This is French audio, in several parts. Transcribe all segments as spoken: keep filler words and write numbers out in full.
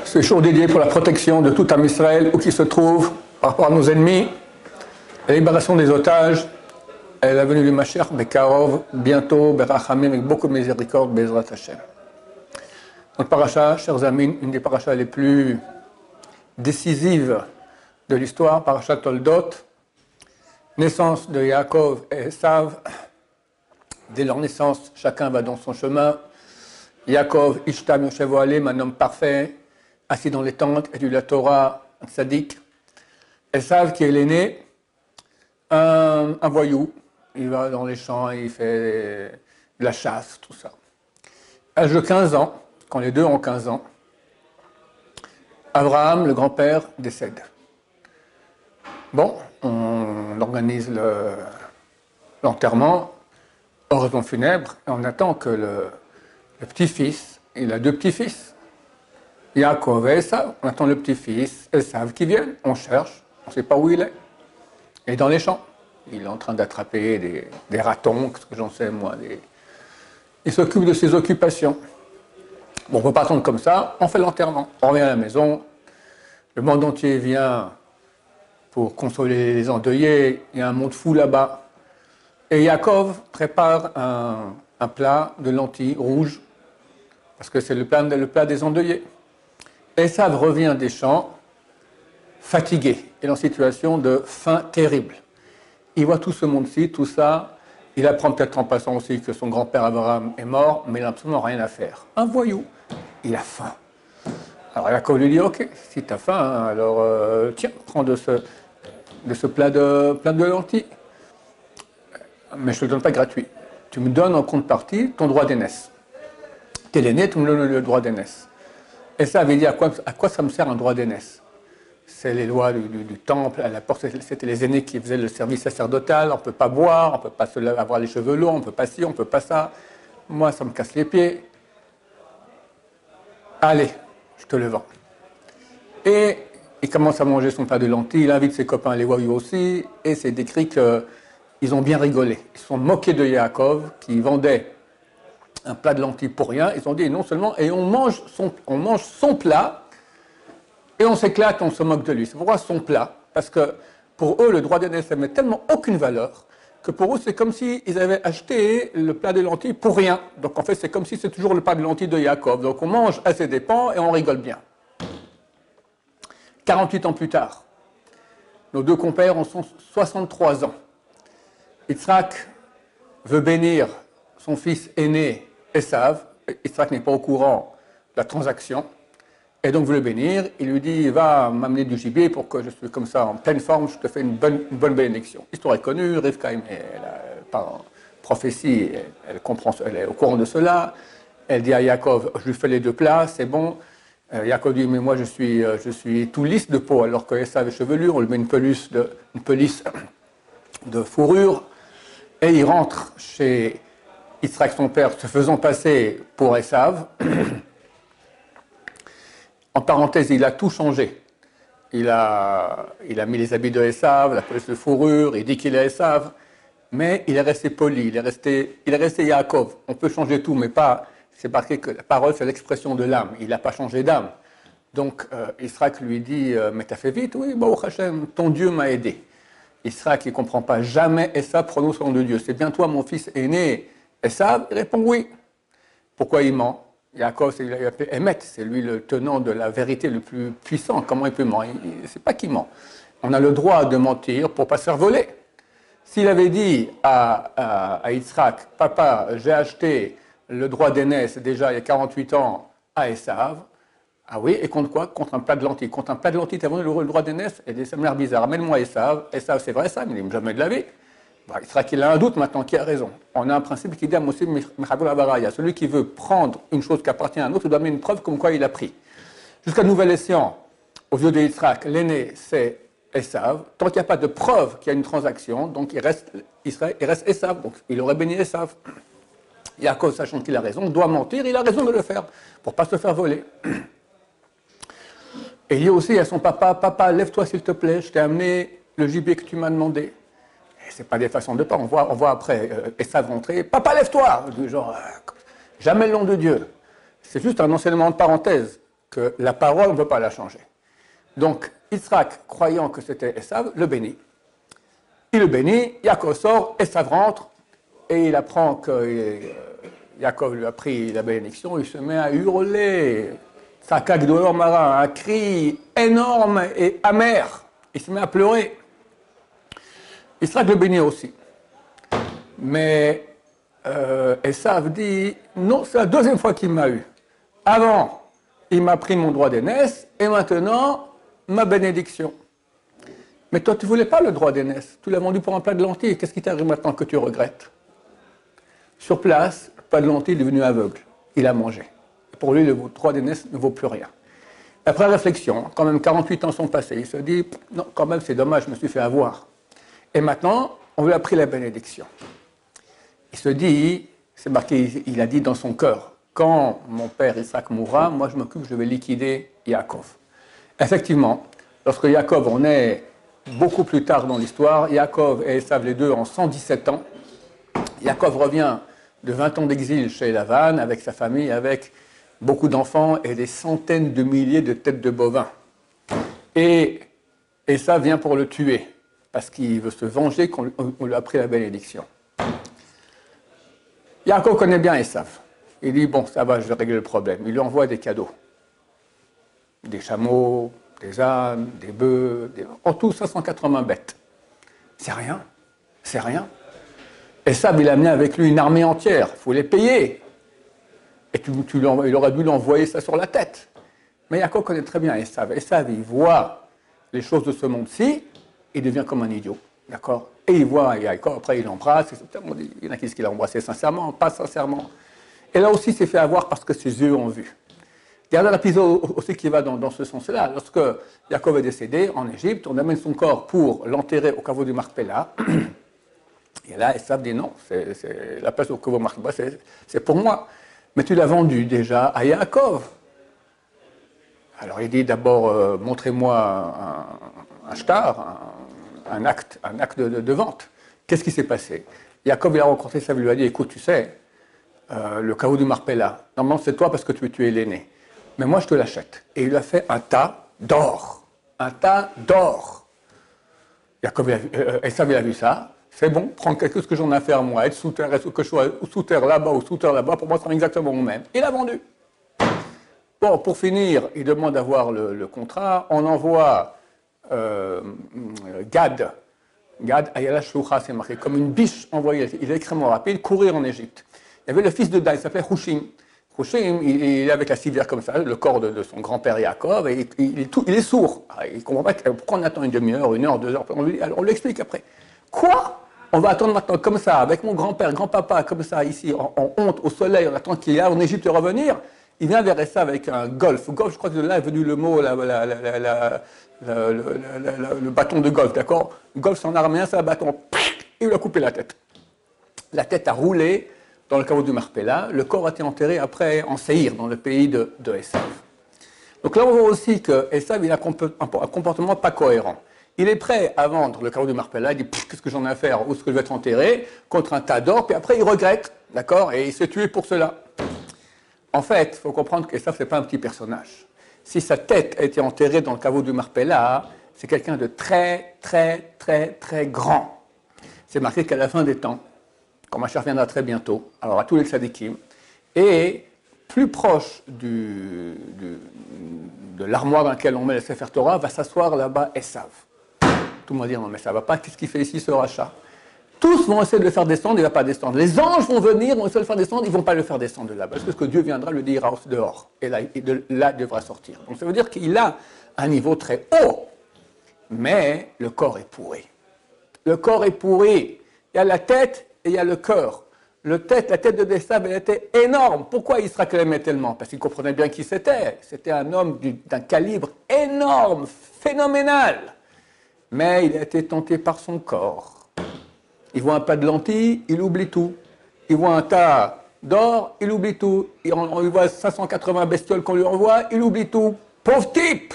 ce jour dédié pour la protection de tout Am Israël, où qu'il se trouve, par rapport à nos ennemis, la libération des otages, et la venue du Mashiach, Bekarov, bientôt, Berachamim, avec beaucoup de miséricorde, Bezrat Hashem. Notre paracha, chers amis, une des parachas les plus décisives de l'histoire, paracha Toldot, naissance de Yaakov et Esav. Dès leur naissance, chacun va dans son chemin. Yaakov, Ishtam, Yoshev Oalim, un homme parfait, assis dans les tentes, étudie la Torah, un tzaddik. Esav, qui est l'aîné, un, un voyou. Il va dans les champs, il fait de la chasse, tout ça. À l'âge de quinze ans, quand les deux ont quinze ans, Abraham, le grand-père, décède. Bon, on organise le, l'enterrement, oraison funèbre, et on attend que le, le petit-fils, il a deux petits-fils, Yaakov et Esav, on attend le petit-fils, Esav qui vienne, on cherche, on ne sait pas où il est. Il est dans les champs, il est en train d'attraper des, des ratons, ce que j'en sais moi, des... il s'occupe de ses occupations. Bon, on ne peut pas attendre comme ça, on fait l'enterrement, on revient à la maison, le monde entier vient pour consoler les endeuillés, il y a un monde fou là-bas. Et Yaakov prépare un, un plat de lentilles rouges, parce que c'est le plat, le plat des endeuillés. Esav revient des champs, fatigué, et en situation de faim terrible. Il voit tout ce monde-ci, tout ça, il apprend peut-être en passant aussi que son grand-père Abraham est mort, mais il n'a absolument rien à faire. Un voyou, il a faim. Alors Yaakov lui dit, ok, si tu as faim, alors euh, tiens, prends de ce, de ce plat, de, plat de lentilles. Mais je ne te le donne pas gratuit. Tu me donnes en contrepartie ton droit d'aînesse. Tu es l'aîné, tu me donnes le droit d'aînesse. Et ça avait dit, à quoi, à quoi ça me sert un droit d'aînesse? C'est les lois du, du, du temple, à la porte, c'était les aînés qui faisaient le service sacerdotal, on ne peut pas boire, on ne peut pas se, avoir les cheveux longs, on ne peut pas ci, on ne peut pas ça. Moi, ça me casse les pieds. Allez, je te le vends. Et il commence à manger son plat de lentilles, il invite ses copains, les voyous aussi, et c'est décrit qu'ils ont bien rigolé. Ils se sont moqués de Yaakov, qui vendait un plat de lentilles pour rien. Ils ont dit, non seulement, et on mange son, on mange son plat, et on s'éclate, on se moque de lui. C'est pourquoi son plat, parce que pour eux, le droit d'aînesse n'avait tellement aucune valeur, que pour eux, c'est comme s'ils avaient acheté le plat de lentilles pour rien. Donc en fait, c'est comme si c'est toujours le plat de lentilles de Yaakov. Donc on mange à ses dépens et on rigole bien. quarante-huit ans plus tard, nos deux compères en sont soixante-trois ans. Yitzhak veut bénir son fils aîné, Esav. Yitzhak n'est pas au courant de la transaction. Et donc veut le bénir. Il lui dit, va m'amener du gibier pour que je sois comme ça en pleine forme, je te fais une bonne, une bonne bénédiction. L'histoire est connue, Rivka, elle a, par prophétie, elle, elle comprend, elle est au courant de cela. Elle dit à Yaakov, je lui fais les deux plats, c'est bon. Euh, Yaakov dit, mais moi je suis, euh, je suis tout lisse de peau, alors que Esav est chevelure, on lui met une pelisse de, une pelisse de fourrure. Et il rentre chez Yitzhak, son père, se faisant passer pour Esav. En parenthèse, il a tout changé. Il a, il a mis les habits de Esav, la pelisse de fourrure, il dit qu'il est Esav, mais il est resté poli, il est resté, il est resté Yaakov. On peut changer tout, mais pas... C'est marqué que la parole, c'est l'expression de l'âme. Il n'a pas changé d'âme. Donc, euh, Yitzhak lui dit, euh, mais t'as fait vite? Oui, Baruch Hashem, ton Dieu m'a aidé. Yitzhak, il ne comprend pas. Jamais Esav prononce le nom de Dieu. C'est bien toi, mon fils aîné, Esav? Il répond oui. Pourquoi il ment? Yaakov, c'est, il a appelé Emet, c'est lui le tenant de la vérité le plus puissant. Comment il peut mentir? C'est pas qu'il ment. On a le droit de mentir pour ne pas se faire voler. S'il avait dit à, à, à Yitzhak, papa, j'ai acheté le droit d'aînesse déjà il y a quarante-huit ans à Esav, ah oui, et contre quoi? Contre un plat de lentilles. Contre un plat de lentilles, tu as vendu le droit d'aînesse? Et ça m'a l'air bizarre. Amène-moi Esav. Esav, c'est vrai ça, mais il ne jamais de la vie. Bah, il sera qu'il a un doute maintenant, qui a raison. On a un principe qui dit à Moshe Mechavol Abaraya, celui qui veut prendre une chose qui appartient à un autre, il doit amener une preuve comme quoi il a pris. Jusqu'à nouvel escient, aux yeux de Yitzhak, l'aîné, c'est Esav. Tant qu'il n'y a pas de preuve qu'il y a une transaction, donc il reste, Israël, il reste Esav. Donc il aurait béni Esav. Yaakov, sachant qu'il a raison, doit mentir, il a raison de le faire, pour ne pas se faire voler. Et il dit aussi à son papa, papa, lève-toi s'il te plaît, je t'ai amené le gibier que tu m'as demandé. Ce n'est pas des façons de pas. On voit, on voit après euh, Esav rentrer. Papa, lève-toi! Genre, euh, jamais le nom de Dieu. C'est juste un enseignement de parenthèse. que la parole, on ne peut pas la changer. Donc, Yitzhak, croyant que c'était Esav, le bénit. Il le bénit, Yaakov sort, Esav rentre, et il apprend que euh, Yaakov lui a pris la bénédiction, il se met à hurler, Sakak dolor marin, un cri énorme et amer. Il se met à pleurer. Yitzhak le bénit aussi. Mais euh, Esav dit, non, c'est la deuxième fois qu'il m'a eu. Avant, il m'a pris mon droit d'aînesse, et maintenant, ma bénédiction. Mais toi, tu ne voulais pas le droit d'aînesse. Tu l'as vendu pour un plat de lentilles. Qu'est-ce qui t'arrive maintenant que tu regrettes? Sur place, le plat de lentilles est devenu aveugle. Il a mangé. Pour lui, le droit d'aînesse ne vaut plus rien. Après réflexion, quand même quarante-huit ans sont passés, il se dit, non, quand même, c'est dommage, je me suis fait avoir. Et maintenant, on lui a pris la bénédiction. Il se dit, c'est marqué, il a dit dans son cœur, quand mon père Isaac mourra, moi je m'occupe, je vais liquider Yaakov. Effectivement, lorsque Yaakov, on est beaucoup plus tard dans l'histoire, Yaakov et Esav, les deux, en cent dix-sept ans, Yaakov revient de vingt ans d'exil chez Lavan, avec sa famille, avec beaucoup d'enfants et des centaines de milliers de têtes de bovins. Et Esav vient pour le tuer, parce qu'il veut se venger qu'on lui a pris la bénédiction. Yaakov connaît bien Esav. Il dit, bon, ça va, je vais régler le problème. Il lui envoie des cadeaux. Des chameaux, des ânes, des bœufs, des... en tout cinq cent quatre-vingts bêtes. C'est rien, c'est rien. Esav, il a amené avec lui une armée entière, il faut les payer. Et tu, tu il aurait dû l'envoyer ça sur la tête. Mais Yaakov connaît très bien Esav. Esav, il voit les choses de ce monde-ci, il devient comme un idiot, d'accord? Et il voit Yaakov, après il l'embrasse, il y en a qui disent qu'il a embrassé sincèrement, pas sincèrement. Et là aussi, il s'est fait avoir parce que ses yeux ont vu. Il y a un épisode aussi qui va dans, dans ce sens-là. Lorsque Yaakov est décédé en Égypte, on amène son corps pour l'enterrer au caveau du Marpella. Et là, Esav dit non, c'est, c'est, la place au caveau du Marpella, c'est, c'est pour moi. Mais tu l'as vendu déjà à Yaakov. Alors il dit d'abord, euh, montrez-moi un, un shtar, un, un acte, un acte de, de, de vente. Qu'est-ce qui s'est passé? Yaakov, il a rencontré Esav, il lui a dit, écoute, tu sais, euh, le caveau du Marpella, normalement c'est toi parce que tu, tu es l'aîné. Mais moi je te l'achète. Et il lui a fait un tas d'or. Un tas d'or. Yaakov, euh, Esav, il a vu ça. C'est bon, prends quelque chose que j'en ai à faire moi, être sous terre, que je sois sous terre là-bas ou sous terre là-bas, pour moi ça sera exactement le même. Il a vendu. Bon, pour finir, il demande d'avoir le, le contrat. On envoie euh, Gad. Gad, Ayala Shoucha, c'est marqué, comme une biche envoyée. Il est extrêmement rapide, courir en Égypte. Il y avait le fils de Dan, il s'appelait Hushim. Hushim, il, il est avec la civière comme ça, le corps de, de son grand-père Yaakov, et il, il, est tout, il est sourd. Il ne comprend pas pourquoi on attend une demi-heure, une heure, deux heures. On lui, on lui explique après. Quoi? On va attendre maintenant comme ça, avec mon grand-père, grand-papa, comme ça, ici, en, en honte, au soleil, on attend qu'il y a en Égypte revenir. Il vient vers ça avec un golf. Golf, je crois que de là est venu le mot, la, la, la, la, la, la, le, la, la, le bâton de golf, d'accord? Golf, c'est en araméen, c'est un bâton. Il lui a coupé la tête. La tête a roulé dans le caveau du Marpella. Le corps a été enterré après en Séhir, dans le pays de, de Esav. Donc là, on voit aussi que Esav, il a un comportement pas cohérent. Il est prêt à vendre le caveau du Marpella, il dit « qu'est-ce que j'en ai à faire, où est-ce que je vais être enterré ?» contre un tas d'or, puis après il regrette, d'accord? Et il s'est tué pour cela. En fait, il faut comprendre qu'Esav, ce n'est pas un petit personnage. Si sa tête a été enterrée dans le caveau du Marpella, c'est quelqu'un de très, très, très, très grand. C'est marqué qu'à la fin des temps, quand Mashiach viendra très bientôt, alors à tous les tzadikim, et plus proche du, du, de l'armoire dans laquelle on met le Sefer Torah, va s'asseoir là-bas Esav. Tout le monde va dire, non mais ça ne va pas, qu'est-ce qu'il fait ici ce rachat? Tous vont essayer de le faire descendre, il ne va pas descendre. Les anges vont venir, vont essayer de le faire descendre, ils ne vont pas le faire descendre de là-bas. Parce que Dieu viendra, le dira dehors. Et là, il, de, là, il devra sortir. Donc ça veut dire qu'il a un niveau très haut. Mais le corps est pourri. Le corps est pourri. Il y a la tête et il y a le cœur. Le tête, la tête de Esav, elle était énorme. Pourquoi Israël l'aimait tellement? Parce qu'il comprenait bien qui c'était. C'était un homme d'un calibre énorme, phénoménal. Mais il a été tenté par son corps. Il voit un tas de lentilles, il oublie tout. Il voit un tas d'or, il oublie tout. Il, on lui voit cinq cent quatre-vingts bestioles qu'on lui envoie, il oublie tout. Pauvre type!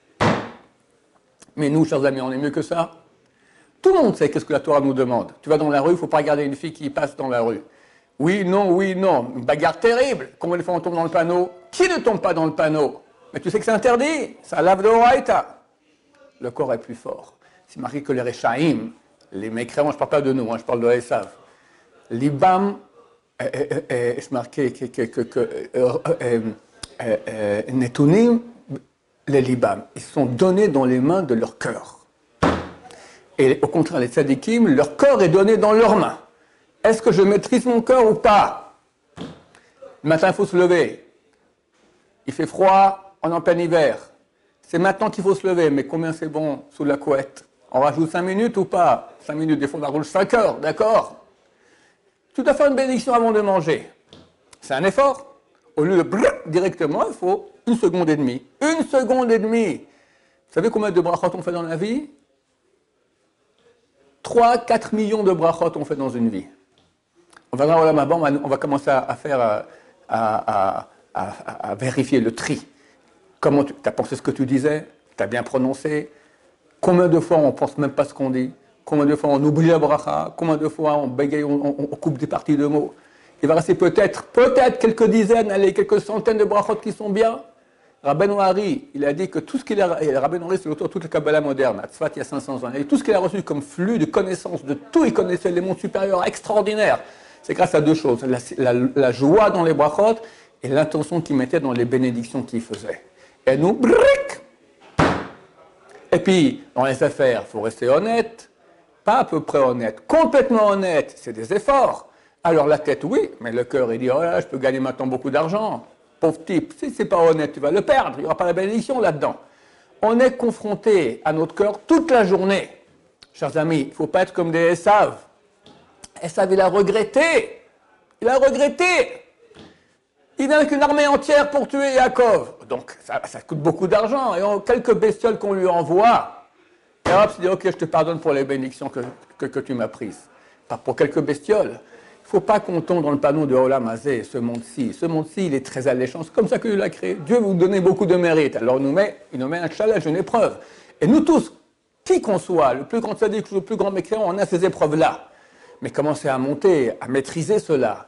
Mais nous, chers amis, on est mieux que ça. Tout le monde sait qu'est-ce que la Torah nous demande. Tu vas dans la rue, il ne faut pas regarder une fille qui passe dans la rue. Oui, non, oui, non. Une bagarre terrible. Combien de fois on tombe dans le panneau? Qui ne tombe pas dans le panneau? Mais tu sais que c'est interdit, ça lave de Horaïta. Le corps est plus fort. C'est marqué que les Réchaïm, les mécréants, je ne parle pas de nous, hein, je parle de Esav. L'Ibam, c'est marqué que Netunim, les Libam, ils sont donnés dans les mains de leur cœur. Et au contraire, les tzadikim, leur cœur est donné dans leurs mains. Est-ce que je maîtrise mon cœur ou pas? Le matin, il faut se lever. Il fait froid, on est en plein hiver. C'est maintenant qu'il faut se lever, mais combien c'est bon sous la couette? On rajoute cinq minutes ou pas? cinq minutes, des fois on rajoute cinq heures, d'accord? Tu dois faire une bénédiction avant de manger. C'est un effort. Au lieu de brrr, directement, il faut une seconde et demie. Une seconde et demie. Vous savez combien de brachot on fait dans la vie? trois à quatre millions de brachot on fait dans une vie. On va, on va commencer à faire, à, à, à, à vérifier le tri. Comment tu as pensé ce que tu disais? Tu as bien prononcé? Combien de fois on ne pense même pas ce qu'on dit? Combien de fois on oublie la bracha? Combien de fois on bégaye, on, on, on coupe des parties de mots? Il va rester peut-être, peut-être quelques dizaines, allez, quelques centaines de brachot qui sont bien. Rabbeinu Hari, il a dit que tout ce qu'il a, Rabbeinu Hari c'est l'auteur de toute la Kabbalah moderne, à Tzfat il y a cinq cents ans, et tout ce qu'il a reçu comme flux de connaissances de tout, il connaissait les mondes supérieurs extraordinaires. C'est grâce à deux choses, la, la, la joie dans les brachot et l'intention qu'il mettait dans les bénédictions qu'il faisait. Et nous, bric. Et puis, dans les affaires, il faut rester honnête, pas à peu près honnête, complètement honnête, c'est des efforts. Alors la tête, oui, mais le cœur, il dit, oh là, je peux gagner maintenant beaucoup d'argent. Pauvre type, si c'est pas honnête, tu vas le perdre, il n'y aura pas la bénédiction là-dedans. On est confronté à notre cœur toute la journée. Chers amis, il ne faut pas être comme des Esav. Esav, il a regretté. Il a regretté. Il n'a qu'une armée entière pour tuer Yaakov. Donc, ça, ça coûte beaucoup d'argent. Et on, quelques bestioles qu'on lui envoie, et hop, il dit, ok, je te pardonne pour les bénédictions que, que, que tu m'as prises. Pas pour quelques bestioles. Il ne faut pas qu'on tombe dans le panneau de Olam Hazé, ce monde-ci. Ce monde-ci, il est très alléchant. C'est comme ça que Dieu l'a créé. Dieu vous donne beaucoup de mérite. Alors il nous met, il nous met un challenge, une épreuve. Et nous tous, qui qu'on soit, le plus grand tzaddik, le plus grand mécréant, on a ces épreuves-là. Mais commencez à monter, à maîtriser cela.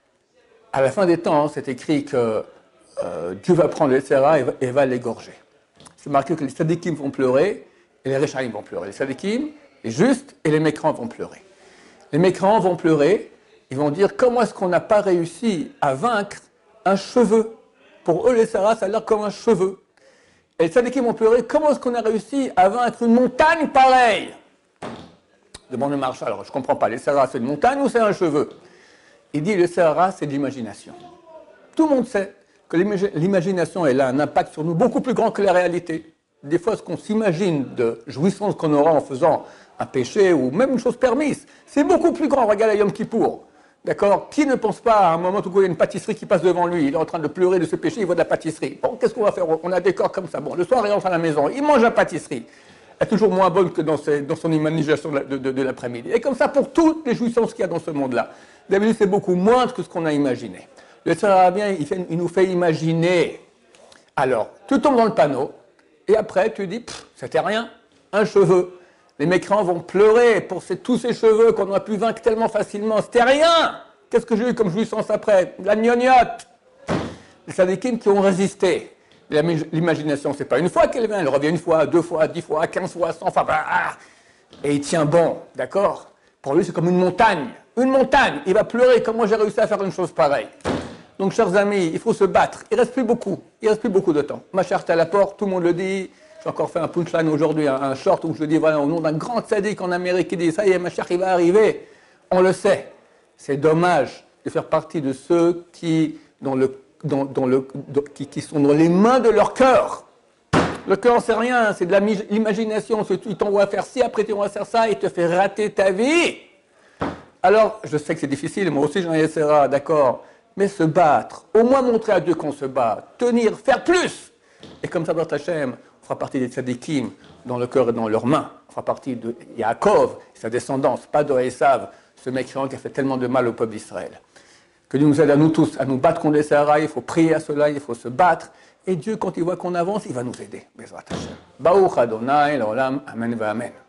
À la fin des temps, c'est écrit que euh, Dieu va prendre les Sera et, et va l'égorger. C'est marqué que les tzaddikim vont pleurer et les Réchaïm vont pleurer. Les tzaddikim, les justes et les mécréants vont pleurer. Les mécréants vont pleurer. Ils vont dire, comment est-ce qu'on n'a pas réussi à vaincre un cheveu? Pour eux, les Sarahs, ça a l'air comme un cheveu. Et les tzadikim vont pleurer, comment est-ce qu'on a réussi à vaincre une montagne pareille? Demande le Marshall, alors je ne comprends pas, les Sarahs, c'est une montagne ou c'est un cheveu? Il dit, les Sarahs, c'est de l'imagination. Tout le monde sait que l'imagination, elle a un impact sur nous beaucoup plus grand que la réalité. Des fois, ce qu'on s'imagine de jouissance qu'on aura en faisant un péché ou même une chose permise, c'est beaucoup plus grand. Regarde à Yom Kippour. D'accord? Qui ne pense pas à un moment où il y a une pâtisserie qui passe devant lui, il est en train de pleurer de ce péché, il voit de la pâtisserie. Bon, qu'est-ce qu'on va faire? On a des corps comme ça. Bon, le soir, il rentre à la maison, il mange la pâtisserie. Elle est toujours moins bonne que dans, ses, dans son imagination de, de, de l'après-midi. Et comme ça, pour toutes les jouissances qu'il y a dans ce monde-là. D'habitude, c'est beaucoup moins que ce qu'on a imaginé. Le Sarabien, il, fait, il nous fait imaginer. Alors, tu tombes dans le panneau, et après, tu dis, c'était rien, un cheveu. Les mécréants vont pleurer pour ces, tous ces cheveux qu'on aurait pu vaincre tellement facilement. C'était rien. Qu'est-ce que j'ai eu comme jouissance après? La gnognotte. Les tzadikim qui ont résisté. L'imagination, c'est pas une fois qu'elle vient, elle revient une fois, deux fois, dix fois, quinze fois, cent fois. Bah, ah, et il tient bon, d'accord? Pour lui, c'est comme une montagne. Une montagne. Il va pleurer. Comment j'ai réussi à faire une chose pareille? Donc, chers amis, il faut se battre. Il ne reste plus beaucoup. Il ne reste plus beaucoup de temps. Ma chère, t'es à la porte, tout le monde le dit. J'ai encore fait un punchline aujourd'hui, un, un short où je dis, voilà, au nom d'un grand tzaddik en Amérique qui dit, ça y est, ma chère, il va arriver. On le sait. C'est dommage de faire partie de ceux qui, dans le, dans, dans le, dans, qui, qui sont dans les mains de leur cœur. Le cœur, c'est rien, c'est de l'imagination. Il t'envoie faire ci, après tu vas faire ça, il te fait rater ta vie. Alors, je sais que c'est difficile, moi aussi j'en ai essayé, d'accord, mais se battre, au moins montrer à Dieu qu'on se bat, tenir, faire plus. Et comme ça, dans Hachem, on fera partie des tzadikim dans le cœur et dans leurs mains. On fera partie de Yaakov, sa descendance, pas de Esav, ce mécréant qui a fait tellement de mal au peuple d'Israël. Que Dieu nous aide à nous tous à nous battre contre les Sahara, il faut prier à cela, il faut se battre. Et Dieu, quand il voit qu'on avance, il va nous aider. Baruch Adonai, l'olam, amen, va amen.